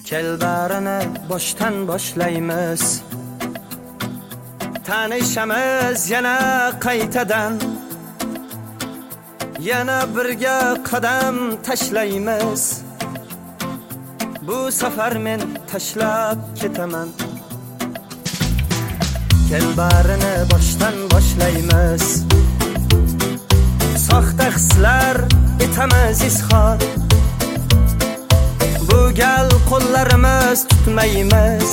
Kelbarini boshdan boshlaymiz. Tanishamiz yana qaytadan. Yana birga qadam tashlaymiz. Bu safar men tashlab ketaman. Kelbarini boshdan boshlaymiz. Soxta hislar etamiz izhor. Bu gal qo'llarimiz tutmaymiz.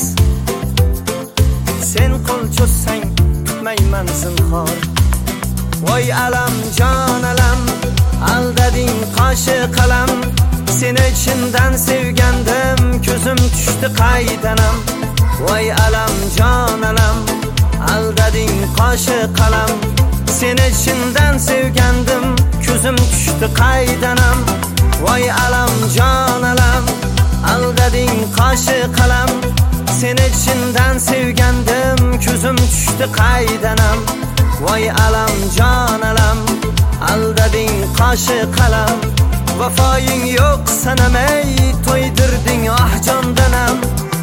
Sen qo'l cho'zsang tutmayman zinhor. Voy alam jon alam, aldading qoshi qalam. Seni chindan sevgandim, ko'zim tushdi qaydanam. Voy alam jon alam, aldading qoshi qalam. Seni chindan sevgandim, ko'zim tushdi qaydanam. Voy alam jon alam, aldading qoshi qalam. Seni chindan sevgandim, ko'zim tushdi qaydanam. Voy alam jon alam, aldading qoshi qalam. Vafoying yo'q sanamay to'ydirding ah jondanam.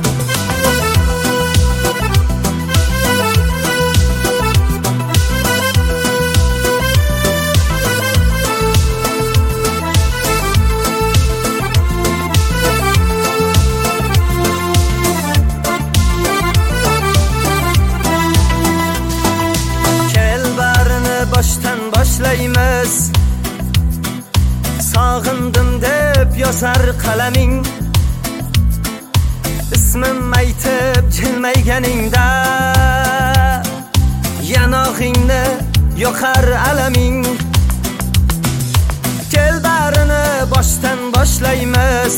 Boshdan boshlaymiz. Sog'indim deb yozar qalaming. Ismim aytib jilmayganingda yanog'ingni yoqar alaming. Kelbarini boshdan boshlaymiz.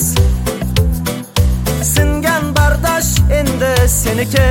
Singan bardosh endi seniki.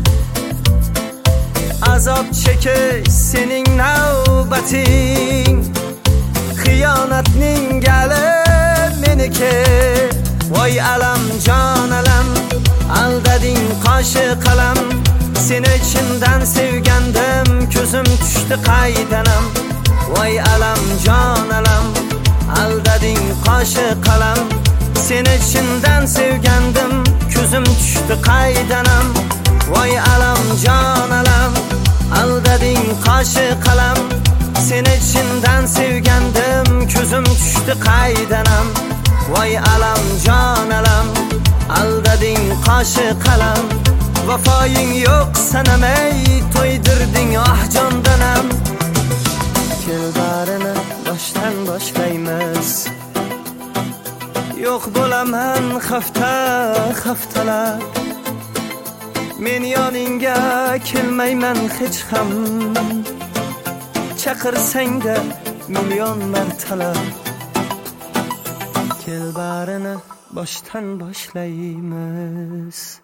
Azob chekish sening navbating. Xiyonatning gali meniki. Voy alam jon alam, aldading qoshi qalam. Seni chindan sevgandim, ko'zim tushdi qaydanam. Voy alam jon alam, aldading qoshi qalam. Seni chindan sevgandim, ko'zim tushdi qaydanam. Voy alam jon alam, aldading qoshi qalam. Seni chindan sevgandim, ko'zim tushdi qaydanam. Voy alam jon alam, aldading qoshi qalam. Vafoying yo'q sanamay to'ydirding ah jondanam. Kelbarini boshdan boshlaymiz. Yo'q bo'laman haftalar. Men yoningga kelmayman hech ham. Chaqirsang-da million martalab. Kelbarini boshdan boshlaymiz.